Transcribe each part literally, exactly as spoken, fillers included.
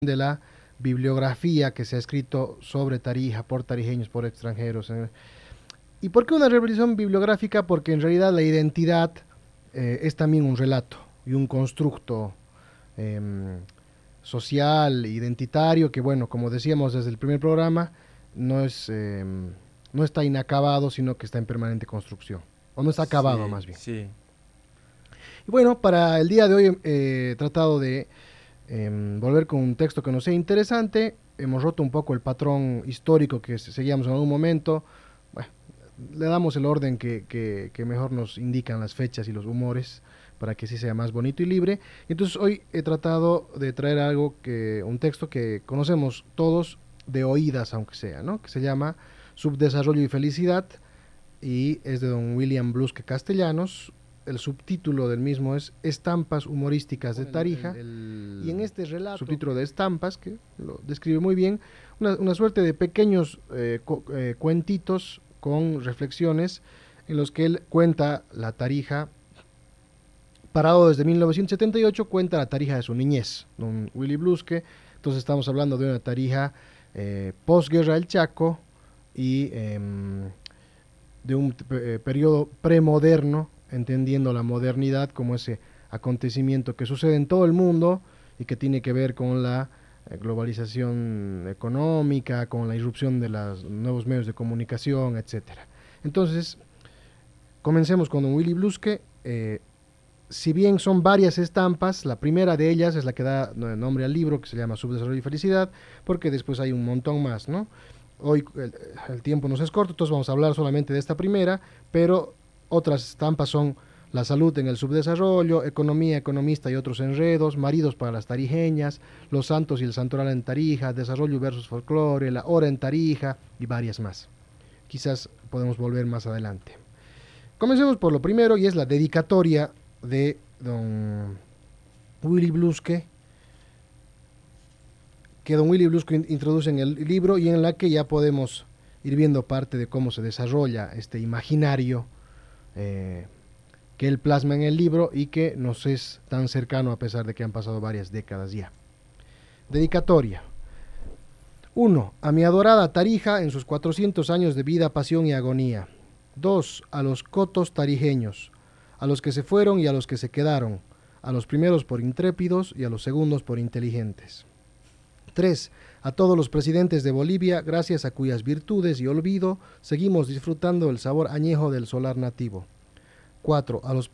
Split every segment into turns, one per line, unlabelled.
de la bibliografía que se ha escrito sobre Tarija, por tarijeños, por extranjeros. ¿eh? ¿Y por qué una revisión bibliográfica? Porque en realidad la identidad eh, es también un relato y un constructo eh, social, identitario, que bueno, como decíamos desde el primer programa, no, es, eh, no está inacabado, sino que está en permanente construcción. O no está acabado,
Sí,
más bien.
sí.
Y bueno, para el día de hoy eh, he tratado de eh, volver con un texto que nos sea interesante. Hemos roto un poco el patrón histórico que seguíamos en algún momento. Bueno, le damos el orden que, que, que mejor nos indican las fechas y los humores para que así sea más bonito y libre. Entonces hoy he tratado de traer algo que, un texto que conocemos todos de oídas, aunque sea, ¿no? Que se llama Subdesarrollo y Felicidad, y es de don William Blusque Castellanos. El subtítulo del mismo es Estampas humorísticas de Tarija, el, el, el, y en este relato, subtítulo de Estampas, que lo describe muy bien, una, una suerte de pequeños eh, cu eh, cuentitos con reflexiones en los que él cuenta la Tarija, parado desde mil novecientos setenta y ocho, cuenta la Tarija de su niñez, don Willy Blusque. Entonces estamos hablando de una Tarija eh, posguerra del Chaco y eh, de un eh, periodo premoderno, entendiendo la modernidad como ese acontecimiento que sucede en todo el mundo y que tiene que ver con la eh, globalización económica, con la irrupción de los nuevos medios de comunicación, etcétera. Entonces, comencemos con don Willy Blusque. Eh, si bien son varias estampas, la primera de ellas es la que da nombre al libro, que se llama Subdesarrollo y Felicidad, porque después hay un montón más, ¿no? Hoy el, el tiempo nos es corto, entonces vamos a hablar solamente de esta primera, pero otras estampas son La salud en el subdesarrollo, Economía, economista y otros enredos, Maridos para las tarijeñas, Los santos y el santoral en Tarija, Desarrollo versus folclore, La hora en Tarija y varias más. Quizás podemos volver más adelante. Comencemos por lo primero, y es la dedicatoria de don Willy Blusque, que don Willy Blusque introduce en el libro y en la que ya podemos ir viendo parte de cómo se desarrolla este imaginario eh, que él plasma en el libro y que nos es tan cercano a pesar de que han pasado varias décadas ya. Dedicatoria. uno. A mi adorada Tarija en sus cuatrocientos años de vida, pasión y agonía. dos. A los cotos tarijeños, a los que se fueron y a los que se quedaron, a los primeros por intrépidos y a los segundos por inteligentes. tres. A todos los presidentes de Bolivia, gracias a cuyas virtudes y olvido seguimos disfrutando el sabor añejo del solar nativo. cuatro. A los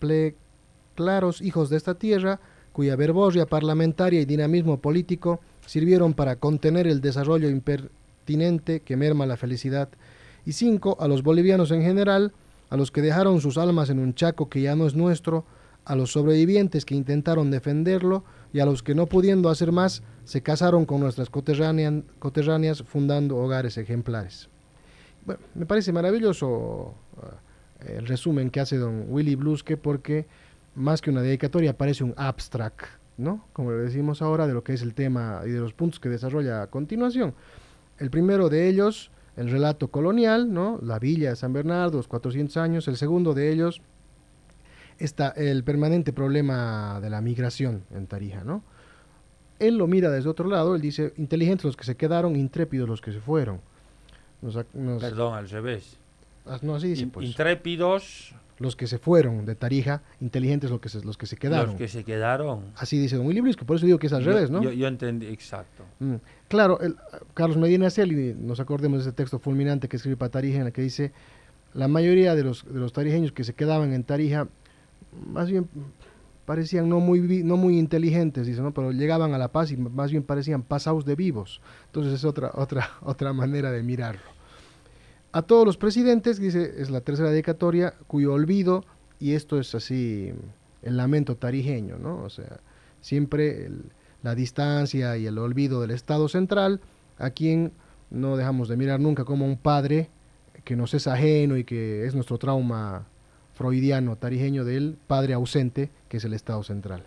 claros hijos de esta tierra, cuya verborrea parlamentaria y dinamismo político sirvieron para contener el desarrollo impertinente que merma la felicidad. Y cinco. A los bolivianos en general, a los que dejaron sus almas en un Chaco que ya no es nuestro, a los sobrevivientes que intentaron defenderlo y a los que no pudiendo hacer más, se casaron con nuestras coterráneas, coterráneas fundando hogares ejemplares. Bueno, me parece maravilloso uh, el resumen que hace don Willy Blusque, porque más que una dedicatoria parece un abstract, ¿no? Como le decimos ahora, de lo que es el tema y de los puntos que desarrolla a continuación. El primero de ellos, el relato colonial, ¿no? La villa de San Bernardo, los cuatrocientos años. El segundo de ellos, está el permanente problema de la migración en Tarija, ¿no? Él lo mira desde otro lado, él dice, inteligentes los que se quedaron, intrépidos los que se fueron.
Nos, nos, Perdón, al revés.
No, así dice, pues.
Intrépidos.
Los que se fueron de Tarija, inteligentes los que se, los que se quedaron.
Los que se quedaron.
Así dice don Willy Blusque, por eso digo que es al
yo,
revés, ¿no?
Yo, yo entendí, exacto.
Mm. Claro, el, Carlos Medina Celi, nos acordemos de ese texto fulminante que escribe para Tarija, en el que dice, la mayoría de los, de los tarijeños que se quedaban en Tarija, más bien parecían no muy, no muy inteligentes, dice, ¿no? Pero llegaban a la paz y más bien parecían pasados de vivos. Entonces es otra, otra, otra manera de mirarlo. A todos los presidentes, dice, es la tercera dedicatoria, cuyo olvido, y esto es así, el lamento tarijeño, ¿no? O sea, siempre el, la distancia y el olvido del Estado central, a quien no dejamos de mirar nunca como un padre que nos es ajeno y que es nuestro trauma freudiano tarijeño del padre ausente, que es el Estado central.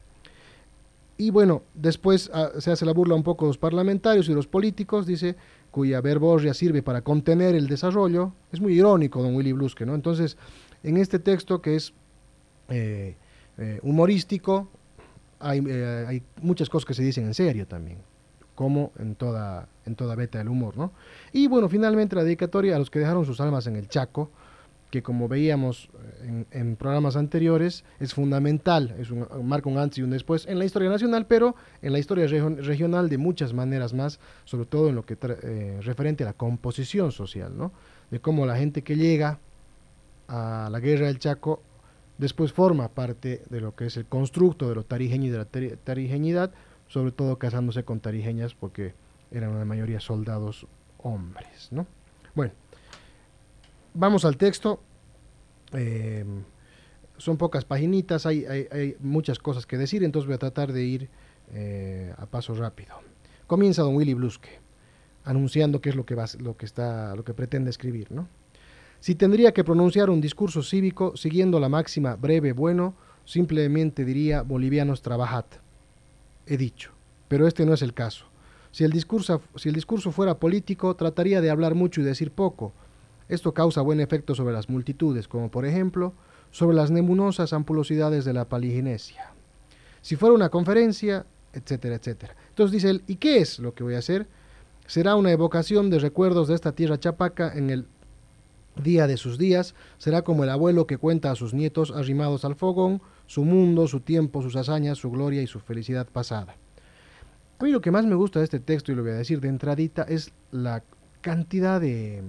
Y bueno, después uh, se hace la burla un poco de los parlamentarios y los políticos, dice, cuya verborrea sirve para contener el desarrollo. Es muy irónico don Willy Blusque, ¿no? Entonces, en este texto que es eh, eh, humorístico, hay, eh, hay muchas cosas que se dicen en serio también. como en toda, en toda beta del humor, ¿no? Y bueno, finalmente la dedicatoria a los que dejaron sus almas en el Chaco, que como veíamos en, en programas anteriores, es fundamental, es un, marca un antes y un después en la historia nacional, pero en la historia reg- regional de muchas maneras más, sobre todo en lo que tra- eh, referente a la composición social, ¿no? De cómo la gente que llega a la guerra del Chaco después forma parte de lo que es el constructo de lo tarijeño y de la tari- tarijeñidad, sobre todo casándose con tarijeñas porque eran la mayoría soldados hombres, ¿no? Bueno, vamos al texto. Eh, son pocas paginitas, hay, hay, hay muchas cosas que decir, entonces voy a tratar de ir eh, a paso rápido. Comienza don Willy Blusque, anunciando qué es lo que, va, lo que, está, lo que pretende escribir, ¿no? Si tendría que pronunciar un discurso cívico siguiendo la máxima breve bueno, simplemente diría bolivianos trabajad. He dicho, pero este no es el caso. Si el discurso, si el discurso fuera político, trataría de hablar mucho y decir poco. Esto causa buen efecto sobre las multitudes, como por ejemplo, sobre las nebulosas ampulosidades de la paliginesia. Si fuera una conferencia, etcétera, etcétera. Entonces dice él, ¿y qué es lo que voy a hacer? Será una evocación de recuerdos de esta tierra chapaca en el día de sus días, será como el abuelo que cuenta a sus nietos arrimados al fogón, su mundo, su tiempo, sus hazañas, su gloria y su felicidad pasada. A mí lo que más me gusta de este texto, y lo voy a decir de entradita, es la cantidad de...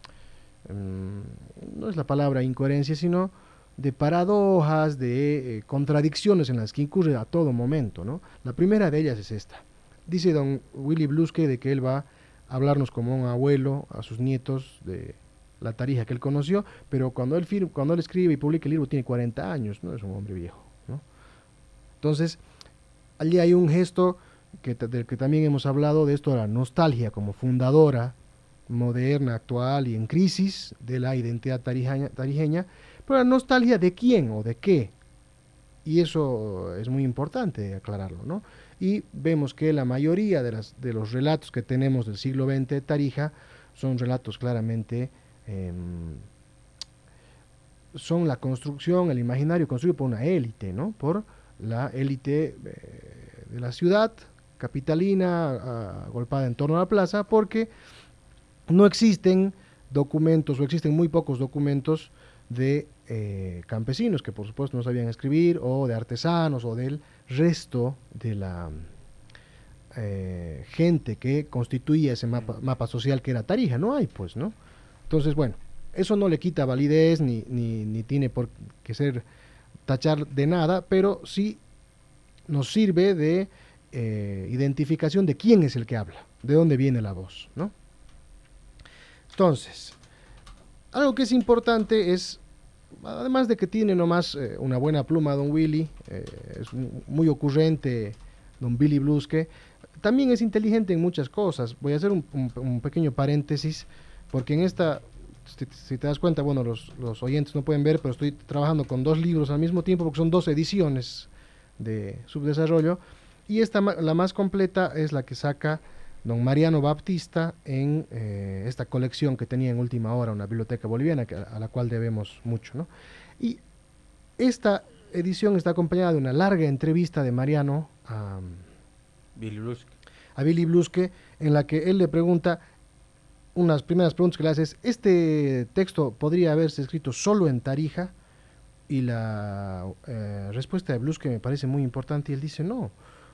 Um, no es la palabra incoherencia, sino de paradojas, de eh, contradicciones en las que incurre a todo momento, ¿no? La primera de ellas es esta. Dice don Willy Blusque de que él va a hablarnos como un abuelo a sus nietos de la Tarija que él conoció, pero cuando él, firma, cuando él escribe y publica el libro tiene cuarenta años, no es un hombre viejo, ¿no? Entonces, allí hay un gesto que, del que también hemos hablado, de esto de la nostalgia como fundadora, moderna, actual y en crisis de la identidad tarijeña, tarijeña, pero la nostalgia de quién o de qué, y eso es muy importante aclararlo, ¿no? Y vemos que la mayoría de, las, de los relatos que tenemos del siglo veinte de Tarija son relatos claramente, eh, son la construcción, el imaginario construido por una élite, ¿no? Por la élite eh, de la ciudad capitalina, agolpada en torno a la plaza, porque no existen documentos, o existen muy pocos documentos de eh, campesinos que por supuesto no sabían escribir, o de artesanos, o del resto de la eh, gente que constituía ese mapa, mapa social que era Tarija. No hay, pues, ¿no? Entonces, bueno, eso no le quita validez, ni, ni, ni tiene por qué ser tachar de nada, pero sí nos sirve de eh, identificación de quién es el que habla, de dónde viene la voz, ¿no? Entonces, algo que es importante es, además de que tiene nomás eh, una buena pluma don Willy, eh, es un, muy ocurrente don Willy Blusque, también es inteligente en muchas cosas. Voy a hacer un, un, un pequeño paréntesis, porque en esta, si, si te das cuenta, bueno, los, los oyentes no pueden ver, pero estoy trabajando con dos libros al mismo tiempo, porque son dos ediciones de Subdesarrollo, y esta, la más completa, es la que saca don Mariano Baptista en eh, esta colección que tenía en Última Hora, una biblioteca boliviana que, a la cual debemos mucho, ¿no? Y esta edición está acompañada de una larga entrevista de Mariano a
Billy Blusque.
a Billy Blusque, en la que él le pregunta, unas primeras preguntas que le hace es, ¿este texto podría haberse escrito solo en Tarija? Y la eh, respuesta de Blusque me parece muy importante, y él dice, no.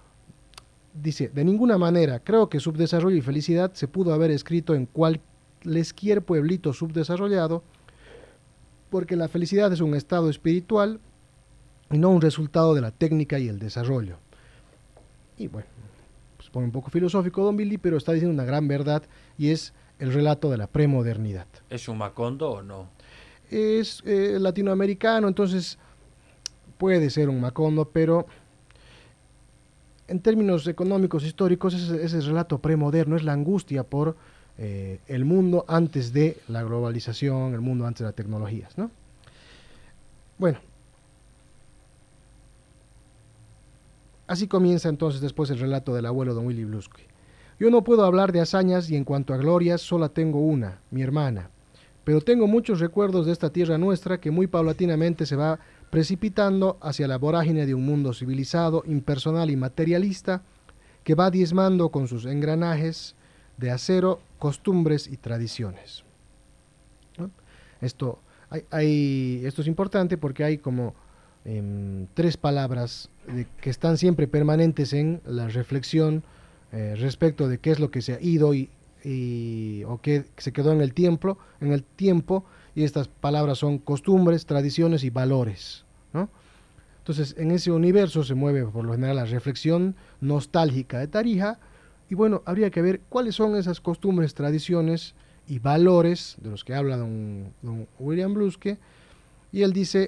Dice, de ninguna manera, creo que Subdesarrollo y Felicidad se pudo haber escrito en cualquier pueblito subdesarrollado, porque la felicidad es un estado espiritual y no un resultado de la técnica y el desarrollo. Y bueno, pues pone un poco filosófico don Billy, pero está diciendo una gran verdad, y es el relato de la premodernidad.
¿Es un Macondo o no?
Es eh, latinoamericano, entonces puede ser un Macondo, pero en términos económicos, históricos, ese, ese relato premoderno es la angustia por eh, el mundo antes de la globalización, el mundo antes de las tecnologías, ¿no? Bueno, así comienza entonces después el relato del abuelo don Willy Blusque. Yo no puedo hablar de hazañas, y en cuanto a glorias, solo tengo una, mi hermana, pero tengo muchos recuerdos de esta tierra nuestra que muy paulatinamente se va precipitando hacia la vorágine de un mundo civilizado, impersonal y materialista, que va diezmando con sus engranajes de acero costumbres y tradiciones. ¿No? Esto, hay, hay, esto es importante porque hay como eh, tres palabras de, que están siempre permanentes en la reflexión eh, respecto de qué es lo que se ha ido y, y, o qué se quedó en el tiempo, en el tiempo, y estas palabras son costumbres, tradiciones y valores, ¿no? Entonces, en ese universo se mueve por lo general la reflexión nostálgica de Tarija, y bueno, habría que ver cuáles son esas costumbres, tradiciones y valores de los que habla don, don William Bluske, y él dice,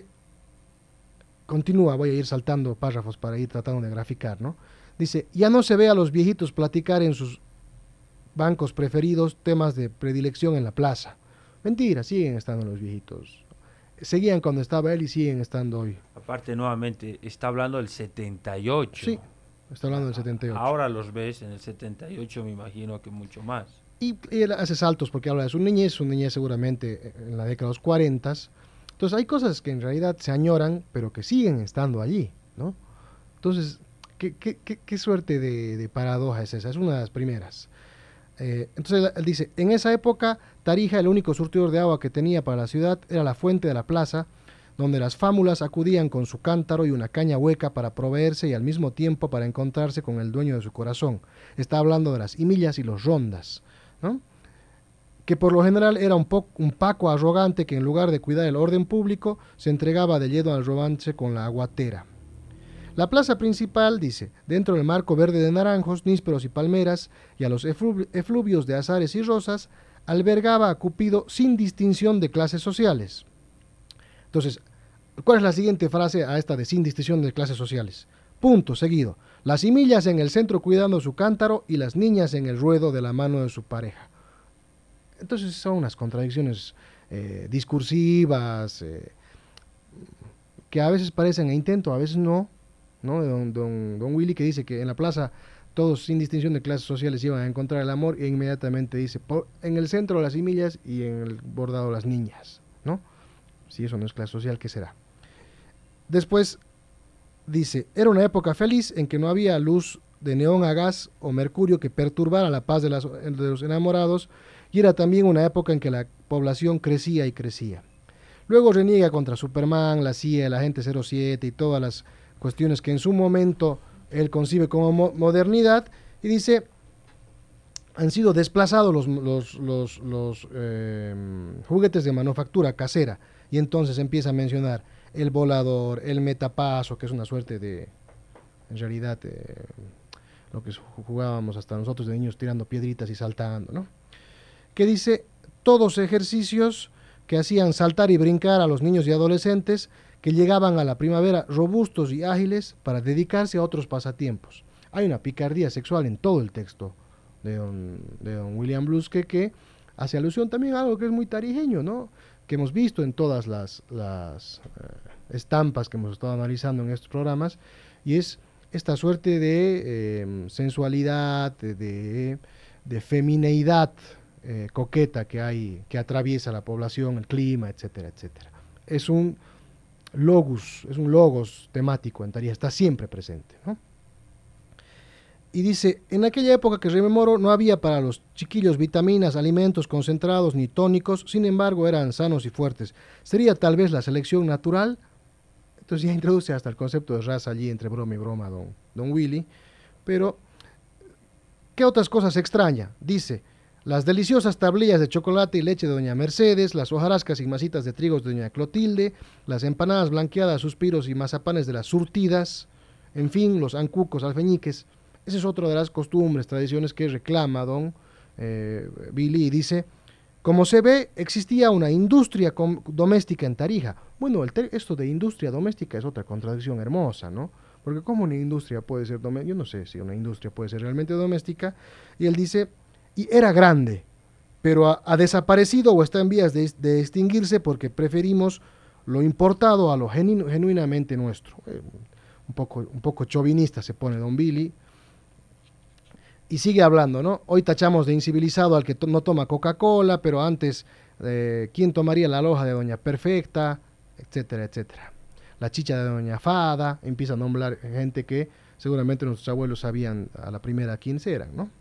continúa, voy a ir saltando párrafos para ir tratando de graficar, ¿no? Dice, ya no se ve a los viejitos platicar en sus bancos preferidos temas de predilección en la plaza. Mentira, siguen estando los viejitos. Seguían cuando estaba él y siguen estando hoy.
Aparte, nuevamente, está hablando del setenta y ocho.
Sí, está hablando del setenta y ocho.
Ahora los ves en el setenta y ocho, me imagino que mucho más.
Y, y él hace saltos porque habla de su niñez, su niñez seguramente en la década de los cuarenta. Entonces hay cosas que en realidad se añoran, pero que siguen estando allí, ¿no? Entonces, ¿qué, qué, qué, qué suerte de, de paradoja es esa? Es una de las primeras. Eh, entonces él dice, en esa época Tarija, el único surtidor de agua que tenía para la ciudad era la fuente de la plaza, donde las fámulas acudían con su cántaro y una caña hueca para proveerse y al mismo tiempo para encontrarse con el dueño de su corazón. Está hablando de las himillas y los rondas, ¿no? Que por lo general era un, po un Paco arrogante que en lugar de cuidar el orden público se entregaba de lleno al romance con la aguatera. La plaza principal, dice, dentro del marco verde de naranjos, nísperos y palmeras, y a los efluvios de azares y rosas, albergaba a Cupido sin distinción de clases sociales. Entonces, ¿cuál es la siguiente frase a esta de sin distinción de clases sociales? Punto, seguido. Las himillas en el centro cuidando su cántaro y las niñas en el ruedo de la mano de su pareja. Entonces son unas contradicciones eh, discursivas, eh, que a veces parecen a intento, a veces no, ¿no? Don, don, don Willy, que dice que en la plaza todos sin distinción de clases sociales iban a encontrar el amor, e inmediatamente dice, por, en el centro las himillas y en el bordado las niñas, ¿no? Si eso no es clase social, ¿qué será? Después dice, era una época feliz en que no había luz de neón a gas o mercurio que perturbara la paz de, las, de los enamorados, y era también una época en que la población crecía y crecía. Luego reniega contra Superman, la C I A, la Agente cero siete y todas las cuestiones que en su momento él concibe como mo modernidad, y dice, han sido desplazados los, los, los, los eh, juguetes de manufactura casera, y entonces empieza a mencionar el volador, el metapaso, que es una suerte de, en realidad, eh, lo que jugábamos hasta nosotros de niños tirando piedritas y saltando, ¿no? Que dice, todos ejercicios que hacían saltar y brincar a los niños y adolescentes que llegaban a la primavera robustos y ágiles para dedicarse a otros pasatiempos. Hay una picardía sexual en todo el texto de don, de don William Bluske, que hace alusión también a algo que es muy tarijeño, ¿no? Que hemos visto en todas las, las uh, estampas que hemos estado analizando en estos programas, y es esta suerte de eh, sensualidad, de, de, de femineidad eh, coqueta que hay, que atraviesa la población, el clima, etcétera, etcétera. Es un logos, es un logos temático en Tarija, está siempre presente, ¿no? Y dice, en aquella época que rememoro no había para los chiquillos vitaminas, alimentos concentrados ni tónicos, sin embargo eran sanos y fuertes. ¿Sería tal vez la selección natural? Entonces ya introduce hasta el concepto de raza allí entre broma y broma don, don Willy. Pero, ¿qué otras cosas extraña? Dice, las deliciosas tablillas de chocolate y leche de doña Mercedes, las hojarascas y masitas de trigos de doña Clotilde, las empanadas blanqueadas, suspiros y mazapanes de las surtidas, en fin, los ancucos, alfeñiques. Esa es otra de las costumbres, tradiciones que reclama don eh, Billy, y dice, como se ve, existía una industria doméstica en Tarija. Bueno, el esto de industria doméstica es otra contradicción hermosa, ¿no? Porque ¿cómo una industria puede ser doméstica? Yo no sé si una industria puede ser realmente doméstica. Y él dice, y era grande, pero ha, ha desaparecido o está en vías de, de extinguirse porque preferimos lo importado a lo genu, genuinamente nuestro. Eh, un poco, un poco chauvinista se pone don Billy. Y sigue hablando, ¿no? Hoy tachamos de incivilizado al que to no toma Coca-Cola, pero antes, eh, ¿quién tomaría la loja de doña Perfecta? Etcétera, etcétera. La chicha de doña Fada, empieza a nombrar gente que seguramente nuestros abuelos sabían a la primera quiénes eran, ¿no?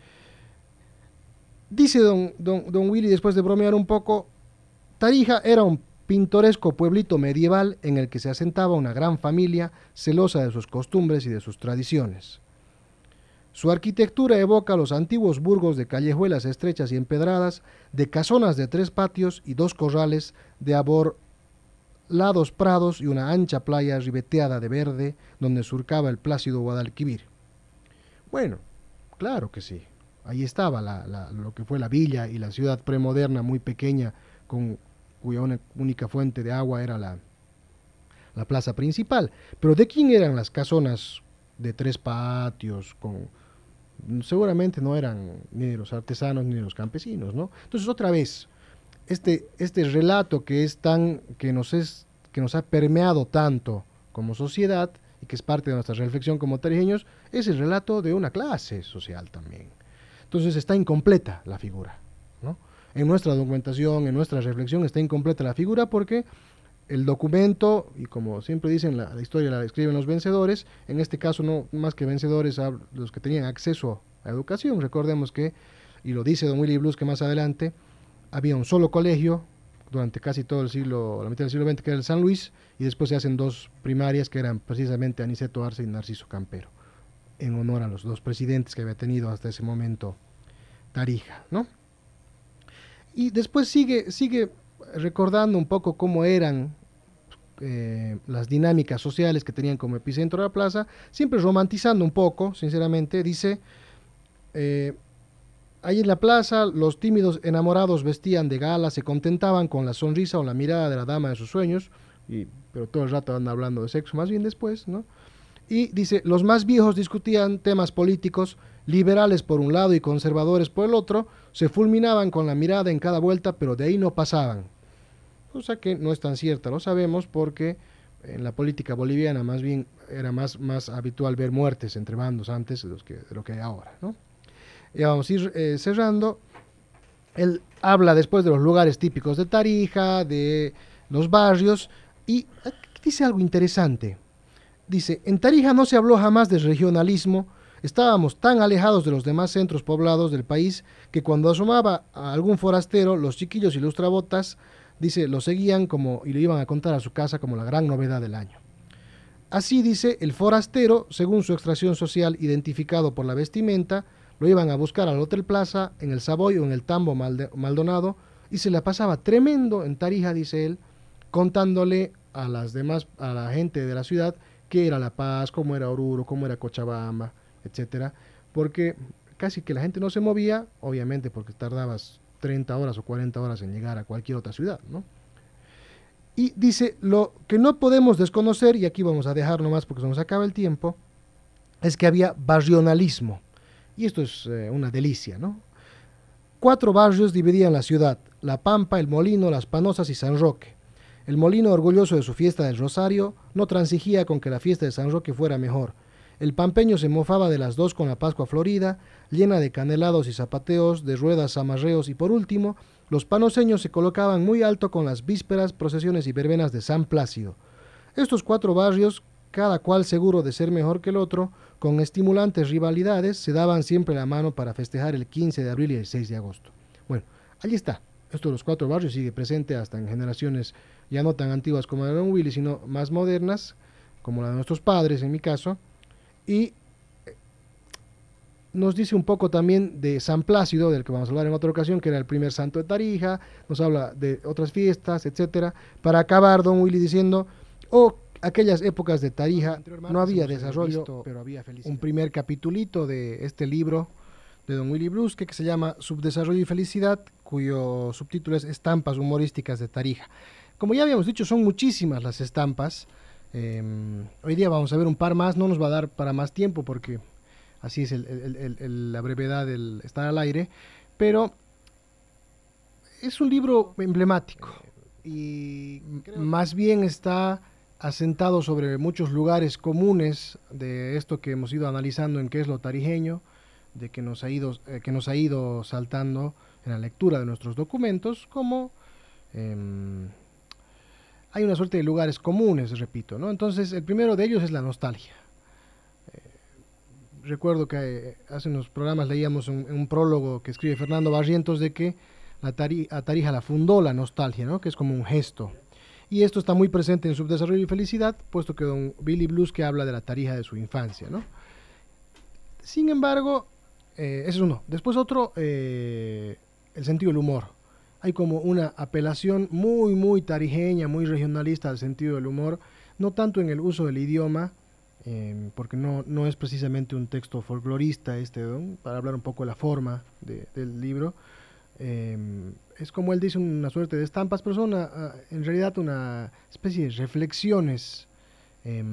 Dice don, don, don Willy, después de bromear un poco, Tarija era un pintoresco pueblito medieval en el que se asentaba una gran familia celosa de sus costumbres y de sus tradiciones. Su arquitectura evoca los antiguos burgos de callejuelas estrechas y empedradas, de casonas de tres patios y dos corrales, de aborlados prados y una ancha playa ribeteada de verde donde surcaba el plácido Guadalquivir. Bueno, claro que sí. Ahí estaba la, la, lo que fue la villa y la ciudad premoderna muy pequeña, con, cuya una, única fuente de agua era la, la plaza principal. Pero ¿de quién eran las casonas de tres patios? Con, seguramente no eran ni de los artesanos ni de los campesinos, ¿no? Entonces, otra vez, este, este relato que es tan, que nos es, que nos ha permeado tanto como sociedad y que es parte de nuestra reflexión como tarijeños, es el relato de una clase social también. Entonces está incompleta la figura, ¿no? En nuestra documentación, en nuestra reflexión está incompleta la figura porque el documento, y como siempre dicen, la, la historia la escriben los vencedores, en este caso no más que vencedores, los que tenían acceso a educación. Recordemos que, y lo dice don Willy Blues, que más adelante había un solo colegio durante casi todo el siglo, la mitad del siglo veinte, que era el San Luis, y después se hacen dos primarias que eran precisamente Aniceto Arce y Narciso Campero, en honor a los dos presidentes que había tenido hasta ese momento Tarija, ¿no? Y después sigue, sigue recordando un poco cómo eran eh, las dinámicas sociales que tenían como epicentro la plaza, siempre romantizando un poco, sinceramente, dice, eh, ahí en la plaza los tímidos enamorados vestían de gala, se contentaban con la sonrisa o la mirada de la dama de sus sueños, y, pero todo el rato andan hablando de sexo, más bien después, ¿no? Y dice, los más viejos discutían temas políticos, liberales por un lado y conservadores por el otro, se fulminaban con la mirada en cada vuelta, pero de ahí no pasaban. Cosa que no es tan cierta, lo sabemos, porque en la política boliviana más bien era más, más habitual ver muertes entre bandos antes de, los que, de lo que hay ahora, ¿no? Ya vamos a ir eh, cerrando. Él habla después de los lugares típicos de Tarija, de los barrios, y dice algo interesante. Dice, en Tarija no se habló jamás de regionalismo, estábamos tan alejados de los demás centros poblados del país que cuando asomaba a algún forastero, los chiquillos y lustrabotas, dice, lo seguían como y le iban a contar a su casa como la gran novedad del año. Así, dice, el forastero, según su extracción social identificado por la vestimenta, lo iban a buscar al Hotel Plaza, en el Savoy o en el Tambo Maldonado, y se la pasaba tremendo en Tarija, dice él, contándole a las demás, a la gente de la ciudad, qué era La Paz, cómo era Oruro, cómo era Cochabamba, etcétera, porque casi que la gente no se movía, obviamente porque tardabas treinta horas o cuarenta horas en llegar a cualquier otra ciudad, ¿no? Y dice, lo que no podemos desconocer, y aquí vamos a dejar nomás porque se nos acaba el tiempo, es que había barrionalismo, y esto es eh, una delicia, ¿no? Cuatro barrios dividían la ciudad, La Pampa, El Molino, Las Panosas y San Roque. El Molino, orgulloso de su fiesta del Rosario, no transigía con que la fiesta de San Roque fuera mejor. El pampeño se mofaba de las dos con la Pascua Florida, llena de canelados y zapateos, de ruedas, amarreos, y por último, los panoseños se colocaban muy alto con las vísperas, procesiones y verbenas de San Plácido. Estos cuatro barrios, cada cual seguro de ser mejor que el otro, con estimulantes rivalidades, se daban siempre la mano para festejar el quince de abril y el seis de agosto. Bueno, allí está. Esto de los cuatro barrios sigue presente hasta en generaciones ya no tan antiguas como la de don Willy, sino más modernas, como la de nuestros padres en mi caso, y nos dice un poco también de San Plácido, del que vamos a hablar en otra ocasión, que era el primer santo de Tarija, nos habla de otras fiestas, etcétera, para acabar don Willy diciendo, oh, aquellas épocas de Tarija no había desarrollo, visto, pero había felicidad. Un primer capitulito de este libro de don Willy Blues, que, que se llama Subdesarrollo y Felicidad, cuyo subtítulo es Estampas humorísticas de Tarija. Como ya habíamos dicho, son muchísimas las estampas. Eh, hoy día vamos a ver un par más, no nos va a dar para más tiempo porque así es el, el, el, el, la brevedad del estar al aire, pero es un libro emblemático y más bien está asentado sobre muchos lugares comunes de esto que hemos ido analizando en qué es lo tarijeño, de que nos ha ido, eh, que nos ha ido saltando en la lectura de nuestros documentos, como eh, hay una suerte de lugares comunes, repito, ¿no? Entonces, el primero de ellos es la nostalgia. Eh, recuerdo que eh, hace unos programas leíamos un, un prólogo que escribe Fernando Barrientos de que la tari a Tarija la fundó la nostalgia, ¿no? Que es como un gesto. Y esto está muy presente en Subdesarrollo y Felicidad, puesto que don Billy Blusque habla de la Tarija de su infancia, ¿no? Sin embargo, eh, ese es uno. Después otro, eh, el sentido del humor. Hay como una apelación muy, muy tarijeña, muy regionalista al sentido del humor, no tanto en el uso del idioma, eh, porque no, no es precisamente un texto folclorista este, ¿no? Para hablar un poco de la forma de, del libro. Eh, es como él dice, una suerte de estampas, pero son una, en realidad una especie de reflexiones eh,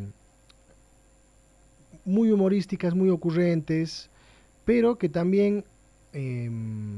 muy humorísticas, muy ocurrentes, pero que también eh,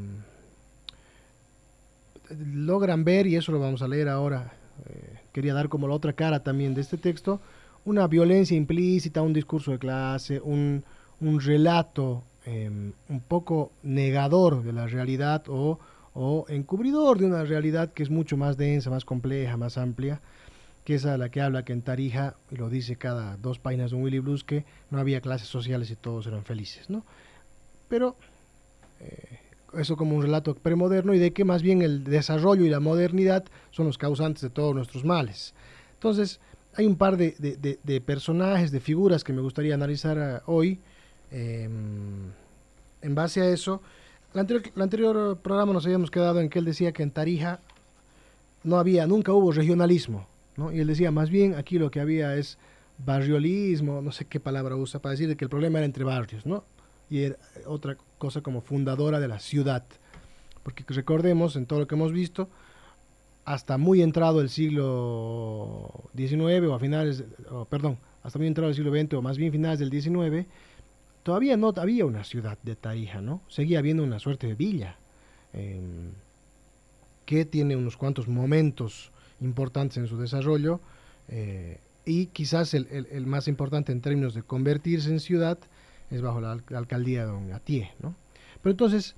logran ver, y eso lo vamos a leer ahora, eh, quería dar como la otra cara también de este texto, una violencia implícita, un discurso de clase, un, un relato eh, un poco negador de la realidad o, o encubridor de una realidad que es mucho más densa, más compleja, más amplia, que es a la que habla que en Tarija, y lo dice cada dos páginas de un Willy Blusque, no había clases sociales y todos eran felices, ¿no? Pero eh, eso como un relato premoderno y de que más bien el desarrollo y la modernidad son los causantes de todos nuestros males. Entonces, hay un par de, de, de, de personajes, de figuras que me gustaría analizar uh, hoy. Eh, en base a eso, el anterior, el anterior programa nos habíamos quedado en que él decía que en Tarija no había, nunca hubo regionalismo, ¿no? Y él decía, más bien aquí lo que había es barriolismo, no sé qué palabra usa, para decir que el problema era entre barrios, ¿no? Y era otra cosa como fundadora de la ciudad. Porque recordemos, en todo lo que hemos visto, hasta muy entrado el siglo diecinueve o a finales, oh, perdón, hasta muy entrado el siglo veinte o más bien finales del diecinueve, todavía no había una ciudad de Tarija, ¿no? Seguía habiendo una suerte de villa, eh, que tiene unos cuantos momentos importantes en su desarrollo, eh, y quizás el, el, el más importante en términos de convertirse en ciudad es bajo la, la alcaldía de don Atié, ¿no? Pero entonces,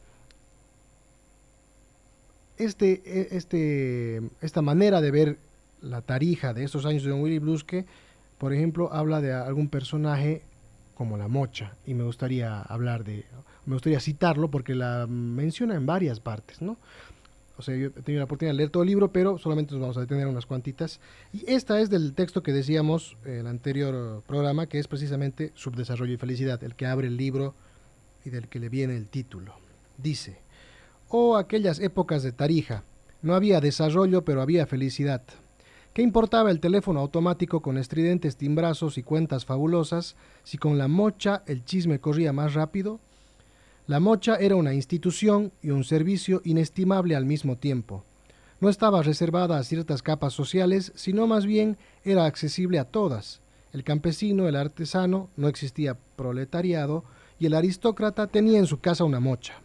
este, este, esta manera de ver la Tarija de estos años de don Willy Blusque, por ejemplo, habla de algún personaje como la Mocha, y me gustaría hablar de, me gustaría citarlo porque la menciona en varias partes, ¿no? O sea, yo he tenido la oportunidad de leer todo el libro, pero solamente nos vamos a detener unas cuantitas. Y esta es del texto que decíamos en el anterior programa, que es precisamente Subdesarrollo y Felicidad, el que abre el libro y del que le viene el título. Dice: oh, aquellas épocas de Tarija, no había desarrollo, pero había felicidad. ¿Qué importaba el teléfono automático con estridentes timbrazos y cuentas fabulosas si con la Mocha el chisme corría más rápido? La Mocha era una institución y un servicio inestimable al mismo tiempo. No estaba reservada a ciertas capas sociales, sino más bien era accesible a todas. El campesino, el artesano, no existía proletariado, y el aristócrata tenía en su casa una Mocha.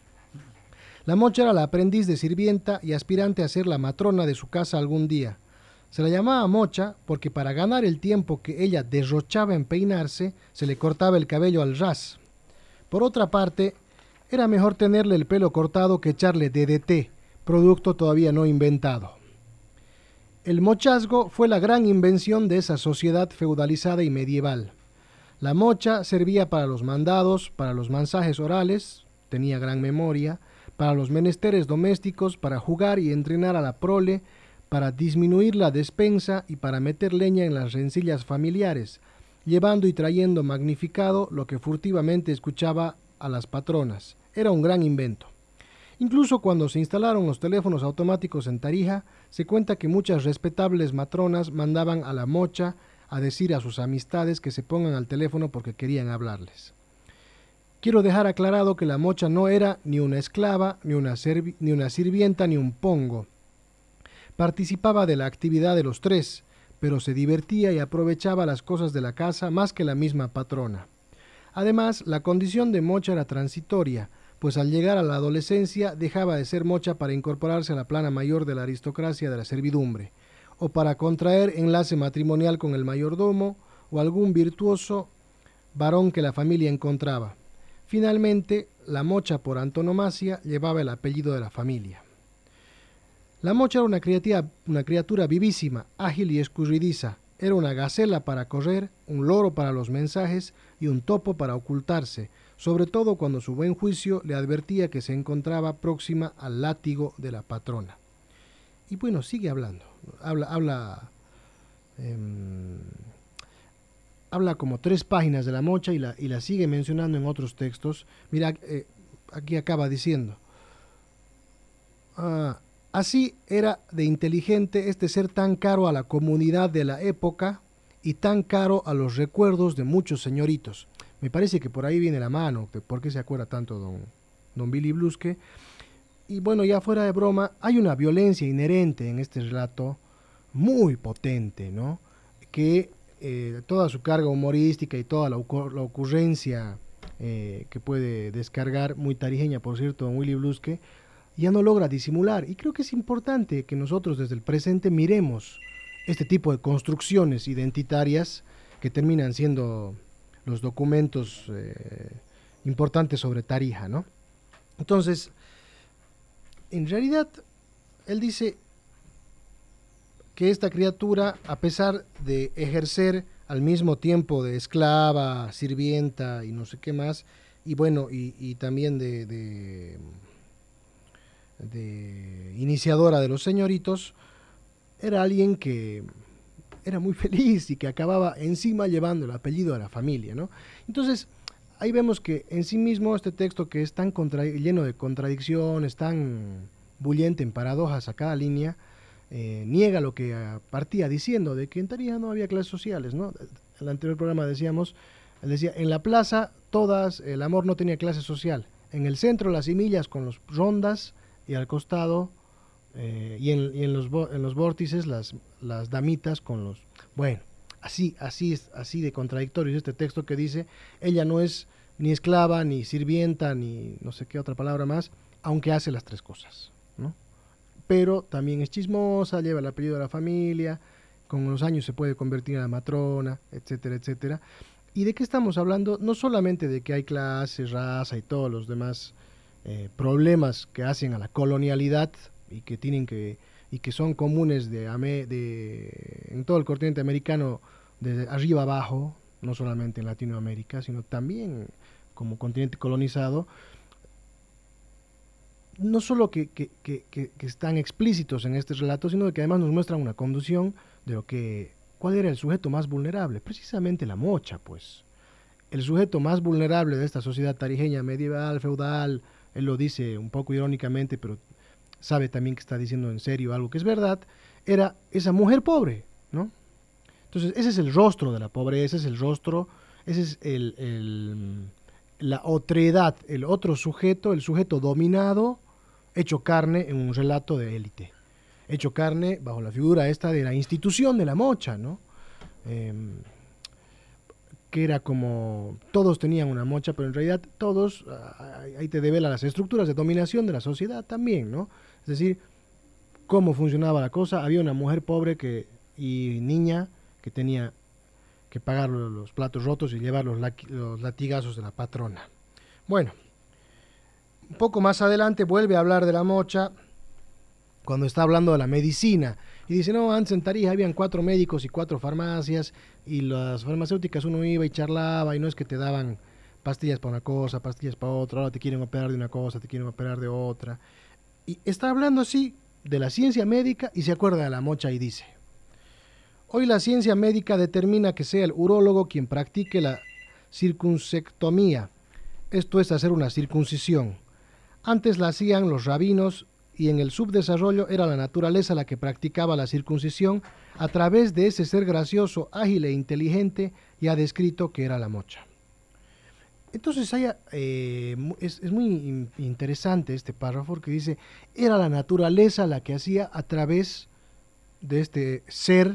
La Mocha era la aprendiz de sirvienta y aspirante a ser la matrona de su casa algún día. Se la llamaba Mocha porque para ganar el tiempo que ella derrochaba en peinarse, se le cortaba el cabello al ras. Por otra parte, era mejor tenerle el pelo cortado que echarle D D T, producto todavía no inventado. El mochazgo fue la gran invención de esa sociedad feudalizada y medieval. La Mocha servía para los mandados, para los mensajes orales, tenía gran memoria, para los menesteres domésticos, para jugar y entrenar a la prole, para disminuir la despensa y para meter leña en las rencillas familiares, llevando y trayendo magnificado lo que furtivamente escuchaba a las patronas. Era un gran invento. Incluso cuando se instalaron los teléfonos automáticos en Tarija, se cuenta que muchas respetables matronas mandaban a la Mocha a decir a sus amistades que se pongan al teléfono porque querían hablarles. Quiero dejar aclarado que la Mocha no era ni una esclava, ni una, servi- ni una sirvienta, ni un pongo. Participaba de la actividad de los tres, pero se divertía y aprovechaba las cosas de la casa más que la misma patrona. Además, la condición de Mocha era transitoria, pues al llegar a la adolescencia dejaba de ser Mocha para incorporarse a la plana mayor de la aristocracia de la servidumbre, o para contraer enlace matrimonial con el mayordomo o algún virtuoso varón que la familia encontraba. Finalmente, la Mocha por antonomasia llevaba el apellido de la familia. La Mocha era una criatura, una criatura vivísima, ágil y escurridiza. Era una gacela para correr, un loro para los mensajes y un topo para ocultarse, sobre todo cuando su buen juicio le advertía que se encontraba próxima al látigo de la patrona. Y bueno, sigue hablando, habla, habla, eh, habla como tres páginas de la mocha y la, y la sigue mencionando en otros textos. Mira, eh, aquí acaba diciendo, ah, así era de inteligente este ser tan caro a la comunidad de la época y tan caro a los recuerdos de muchos señoritos. Me parece que por ahí viene la mano, de por qué se acuerda tanto don, don Billy Blusque. Y bueno, ya fuera de broma, hay una violencia inherente en este relato muy potente, ¿no? Que eh, toda su carga humorística y toda la, ocur la ocurrencia eh, que puede descargar, muy tarijeña por cierto, don Willy Blusque, ya no logra disimular. Y creo que es importante que nosotros desde el presente miremos este tipo de construcciones identitarias que terminan siendo los documentos eh, importantes sobre Tarija, ¿no? Entonces, en realidad, él dice que esta criatura, a pesar de ejercer al mismo tiempo de esclava, sirvienta y no sé qué más, y bueno, y, y también de, de, de iniciadora de los señoritos, era alguien que era muy feliz y que acababa encima llevando el apellido a la familia, ¿no? Entonces, ahí vemos que en sí mismo este texto, que es tan contra, lleno de contradicciones, tan bullente en paradojas a cada línea, eh, niega lo que partía diciendo, de que en Tarija no había clases sociales, ¿no? En el anterior programa decíamos, él decía, en la plaza todas, el amor no tenía clase social, en el centro las simillas con los rondas y al costado, eh, y, en, y en, los, en los vórtices las, las damitas con los... Bueno, así, así, es, así de contradictorio es este texto que dice, ella no es ni esclava, ni sirvienta, ni no sé qué otra palabra más, aunque hace las tres cosas, ¿no? Pero también es chismosa, lleva el apellido de la familia, con los años se puede convertir en la matrona, etcétera, etcétera. ¿Y de qué estamos hablando? No solamente de que hay clase, raza y todos los demás eh, problemas que hacen a la colonialidad y que tienen que y que son comunes de, de en todo el continente americano, desde arriba abajo, no solamente en Latinoamérica, sino también como continente colonizado. No solo que, que, que, que, que están explícitos en este relato, sino que además nos muestran una conducción de lo que, cuál era el sujeto más vulnerable, precisamente la mocha, pues. El sujeto más vulnerable de esta sociedad tarijeña medieval, feudal, él lo dice un poco irónicamente, pero sabe también que está diciendo en serio algo que es verdad, era esa mujer pobre, ¿no? Entonces, ese es el rostro de la pobreza, ese es el rostro, ese es el, el, la otredad, el otro sujeto, el sujeto dominado, hecho carne en un relato de élite. Hecho carne bajo la figura esta de la institución de la mocha, ¿no? Eh, que era como, todos tenían una mocha, pero en realidad todos, ahí te devela las estructuras de dominación de la sociedad también, ¿no? Es decir, cómo funcionaba la cosa. Había una mujer pobre que, y niña que tenía que pagar los platos rotos y llevar los, los latigazos de la patrona. Bueno, un poco más adelante vuelve a hablar de la mocha cuando está hablando de la medicina y dice, no, antes en Tarija habían cuatro médicos y cuatro farmacias y las farmacéuticas uno iba y charlaba y no es que te daban pastillas para una cosa, pastillas para otra, ahora te quieren operar de una cosa, te quieren operar de otra. Y está hablando así de la ciencia médica y se acuerda de la mocha y dice, hoy la ciencia médica determina que sea el urólogo quien practique la circuncectomía, esto es hacer una circuncisión. Antes la hacían los rabinos y en el subdesarrollo era la naturaleza la que practicaba la circuncisión a través de ese ser gracioso, ágil e inteligente ya descrito que era la mocha. Entonces haya, eh, es, es muy interesante este párrafo porque dice, era la naturaleza la que hacía a través de este ser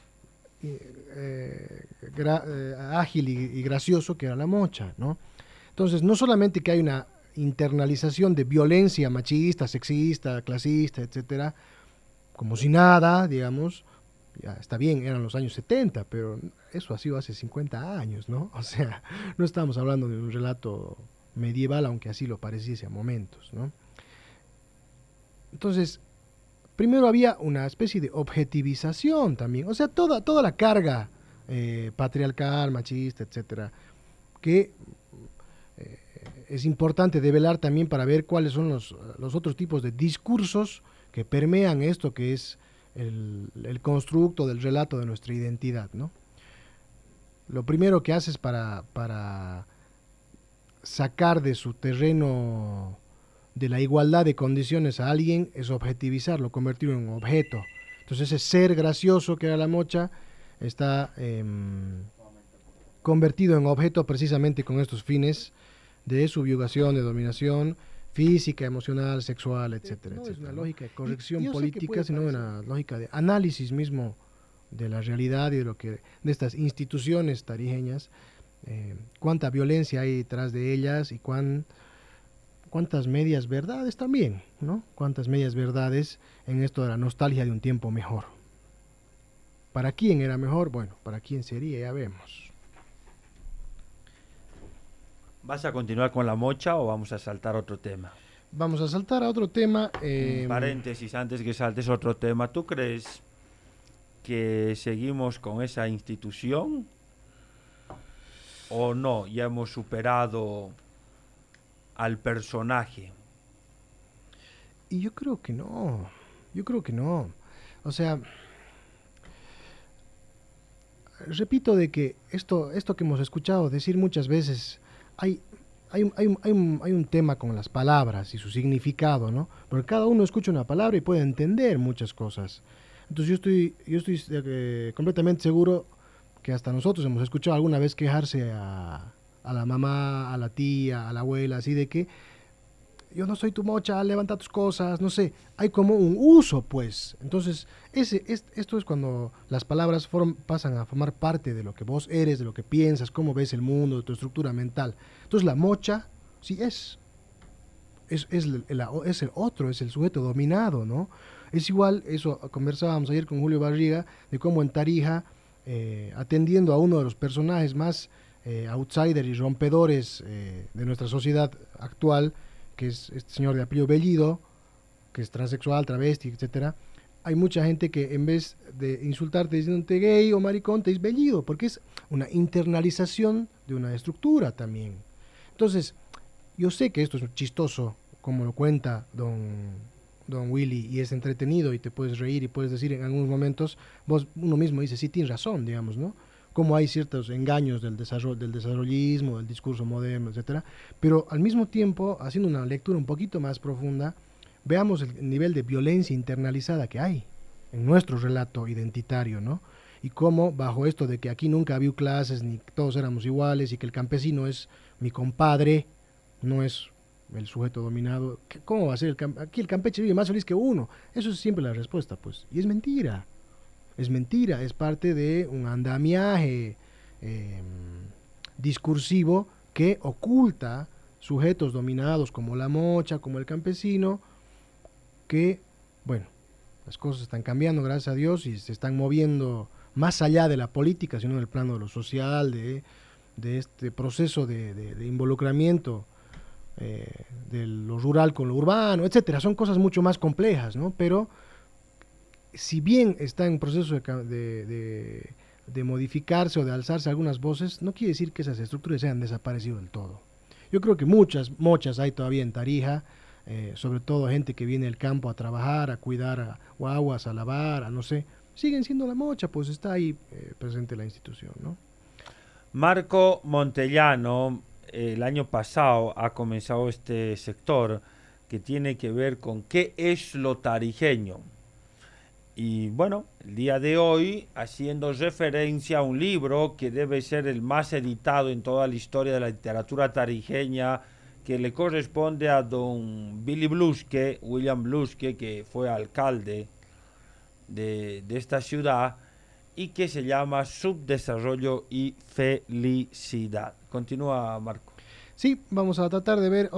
eh, gra, eh, ágil y, y gracioso que era la mocha, ¿no? Entonces no solamente que hay una internalización de violencia machista, sexista, clasista, etcétera, como si nada, digamos, ya está bien, eran los años setenta, pero eso ha sido hace cincuenta años, ¿no? O sea, no estamos hablando de un relato medieval, aunque así lo pareciese a momentos, ¿no? Entonces, primero había una especie de objetivización también, o sea, toda, toda la carga eh, patriarcal, machista, etcétera, que eh, es importante develar también para ver cuáles son los, los otros tipos de discursos que permean esto que es el, el constructo del relato de nuestra identidad, ¿no? Lo primero que haces para, para sacar de su terreno de la igualdad de condiciones a alguien es objetivizarlo, convertirlo en un objeto. Entonces ese ser gracioso que era la mocha está eh, convertido en objeto precisamente con estos fines de subyugación, de dominación física, emocional, sexual, etcétera, no etcétera. Es una lógica de corrección y, política, sino una lógica de análisis mismo de la realidad y de lo que de estas instituciones tarijeñas, eh, cuánta violencia hay detrás de ellas y cuán, cuántas medias verdades también, ¿no? Cuántas medias verdades en esto de la nostalgia de un tiempo mejor. ¿Para quién era mejor? Bueno, ¿para quién sería? Ya vemos.
¿Vas a continuar con la mocha o vamos a saltar otro tema?
Vamos a saltar a otro tema. Eh,
Un paréntesis, antes que saltes otro tema. ¿Tú crees que seguimos con esa institución o no? Ya hemos superado al personaje.
Y yo creo que no. Yo creo que no. O sea, repito de que esto, esto que hemos escuchado decir muchas veces, hay, hay, un, hay, un, hay, un, hay un tema con las palabras y su significado, ¿no? Porque cada uno escucha una palabra y puede entender muchas cosas. Entonces yo estoy, yo estoy eh, completamente seguro que hasta nosotros hemos escuchado alguna vez quejarse a, a la mamá, a la tía, a la abuela, así de que yo no soy tu mocha, levanta tus cosas, no sé, hay como un uso, pues. Entonces, ese, es, esto es cuando las palabras form, pasan a formar parte de lo que vos eres, de lo que piensas, cómo ves el mundo, de tu estructura mental. Entonces, la mocha, sí es, es, es, el, el, es el otro, es el sujeto dominado, ¿no? Es igual, eso conversábamos ayer con Julio Barriga, de cómo en Tarija, eh, atendiendo a uno de los personajes más eh, outsider y rompedores eh, de nuestra sociedad actual, que es este señor de apellido Bellido, que es transexual, travesti, etcétera, hay mucha gente que en vez de insultarte diciéndote gay o maricón, te dice Bellido, porque es una internalización de una estructura también. Entonces, yo sé que esto es chistoso, como lo cuenta don, don Willy, y es entretenido, y te puedes reír, y puedes decir en algunos momentos, vos uno mismo dice, sí, tienes razón, digamos, ¿no? Como hay ciertos engaños del desarrollo, del desarrollismo, del discurso moderno, etcétera, pero al mismo tiempo, haciendo una lectura un poquito más profunda, veamos el nivel de violencia internalizada que hay en nuestro relato identitario, ¿no? Y cómo bajo esto de que aquí nunca había clases, ni todos éramos iguales, y que el campesino es mi compadre, no es el sujeto dominado, ¿cómo va a ser? El camp- aquí el campeche vive más feliz que uno. Eso es siempre la respuesta, pues, y es mentira. Es mentira, es parte de un andamiaje eh, discursivo que oculta sujetos dominados como la mocha, como el campesino, que, bueno, las cosas están cambiando, gracias a Dios, y se están moviendo más allá de la política, sino en el plano de lo social, de, de este proceso de, de, de involucramiento eh, de lo rural con lo urbano, etcétera. Son cosas mucho más complejas, ¿no? Pero si bien está en proceso de, de, de, de modificarse o de alzarse algunas voces, no quiere decir que esas estructuras hayan desaparecido del todo. Yo creo que muchas mochas hay todavía en Tarija, eh, sobre todo gente que viene del campo a trabajar, a cuidar a guaguas, a lavar, a no sé, siguen siendo la mocha, pues está ahí eh, presente la institución, ¿no?
Marco Montellano, eh, el año pasado ha comenzado este sector que tiene que ver con qué es lo tarijeño. Y bueno, el día de hoy, haciendo referencia a un libro que debe ser el más editado en toda la historia de la literatura tarijeña, que le corresponde a don Billy Blusque, William Blusque, que fue alcalde de, de esta ciudad, y que se llama Subdesarrollo y Felicidad. Continúa, Marco.
Sí, vamos a tratar de ver